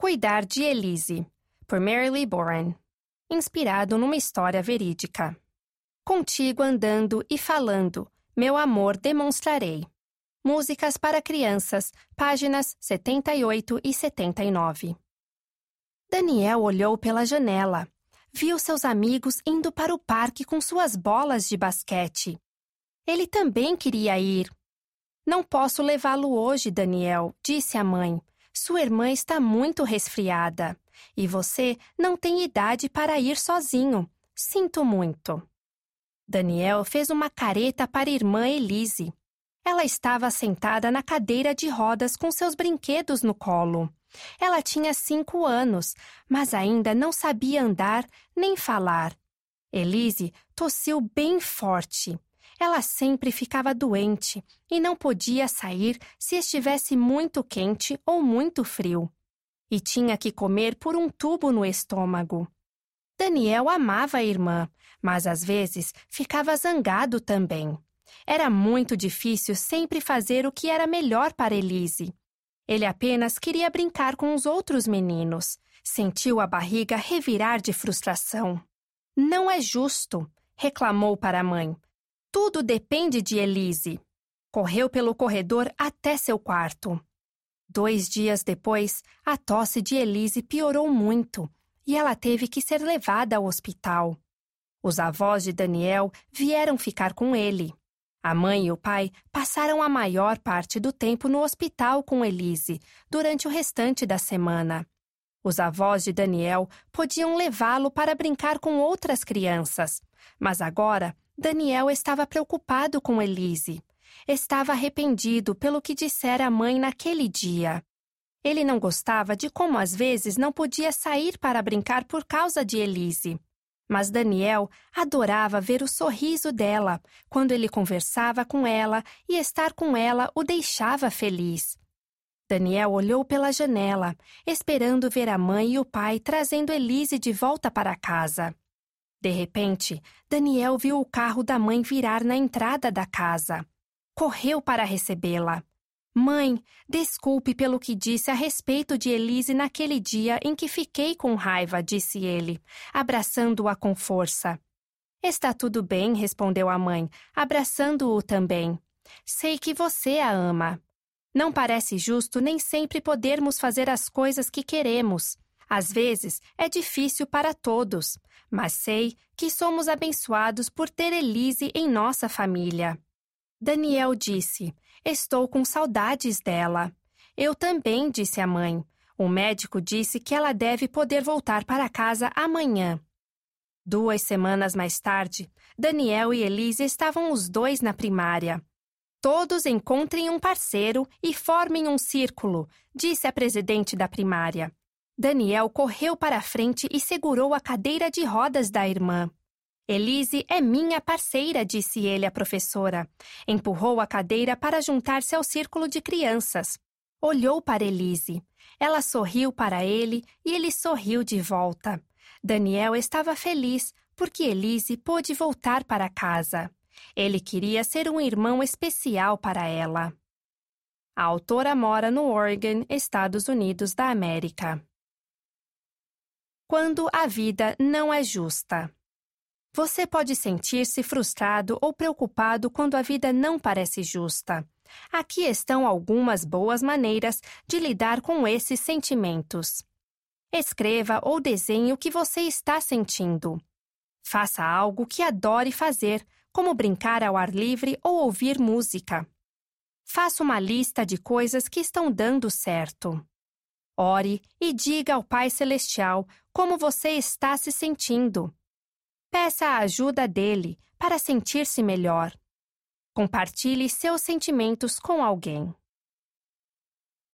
Cuidar de Elise, por Mary Lee Boren. Inspirado numa história verídica. Contigo andando e falando, meu amor demonstrarei. Músicas para crianças, páginas 78 e 79. Daniel olhou pela janela. Viu seus amigos indo para o parque com suas bolas de basquete. Ele também queria ir. Não posso levá-lo hoje, Daniel, disse a mãe. Sua irmã está muito resfriada. E você não tem idade para ir sozinho. Sinto muito. Daniel fez uma careta para a irmã Elise. Ela estava sentada na cadeira de rodas com seus brinquedos no colo. Ela tinha 5 anos, mas ainda não sabia andar nem falar. Elise tossiu bem forte. Ela sempre ficava doente e não podia sair se estivesse muito quente ou muito frio. E tinha que comer por um tubo no estômago. Daniel amava a irmã, mas às vezes ficava zangado também. Era muito difícil sempre fazer o que era melhor para Elise. Ele apenas queria brincar com os outros meninos. Sentiu a barriga revirar de frustração. Não é justo, reclamou para a mãe. Tudo depende de Elise. Correu pelo corredor até seu quarto. 2 dias depois, a tosse de Elise piorou muito e ela teve que ser levada ao hospital. Os avós de Daniel vieram ficar com ele. A mãe e o pai passaram a maior parte do tempo no hospital com Elise durante o restante da semana. Os avós de Daniel podiam levá-lo para brincar com outras crianças, mas agora Daniel estava preocupado com Elise. Estava arrependido pelo que dissera a mãe naquele dia. Ele não gostava de como às vezes não podia sair para brincar por causa de Elise. Mas Daniel adorava ver o sorriso dela quando ele conversava com ela e estar com ela o deixava feliz. Daniel olhou pela janela, esperando ver a mãe e o pai trazendo Elise de volta para casa. De repente, Daniel viu o carro da mãe virar na entrada da casa. Correu para recebê-la. Mãe, desculpe pelo que disse a respeito de Elise naquele dia em que fiquei com raiva, disse ele, abraçando-a com força. Está tudo bem, respondeu a mãe, abraçando-o também. Sei que você a ama. Não parece justo nem sempre podermos fazer as coisas que queremos. Às vezes é difícil para todos, mas sei que somos abençoados por ter Elise em nossa família. Daniel disse, estou com saudades dela. Eu também, disse a mãe. O médico disse que ela deve poder voltar para casa amanhã. 2 semanas mais tarde, Daniel e Elise estavam os dois na primária. Todos encontrem um parceiro e formem um círculo, disse a presidente da primária. Daniel correu para a frente e segurou a cadeira de rodas da irmã. Elise é minha parceira, disse ele à professora. Empurrou a cadeira para juntar-se ao círculo de crianças. Olhou para Elise. Ela sorriu para ele e ele sorriu de volta. Daniel estava feliz porque Elise pôde voltar para casa. Ele queria ser um irmão especial para ela. A autora mora no Oregon, Estados Unidos da América. Quando a vida não é justa. Você pode sentir-se frustrado ou preocupado quando a vida não parece justa. Aqui estão algumas boas maneiras de lidar com esses sentimentos. Escreva ou desenhe o que você está sentindo. Faça algo que adore fazer, como brincar ao ar livre ou ouvir música. Faça uma lista de coisas que estão dando certo. Ore e diga ao Pai Celestial como você está se sentindo. Peça a ajuda dele para sentir-se melhor. Compartilhe seus sentimentos com alguém.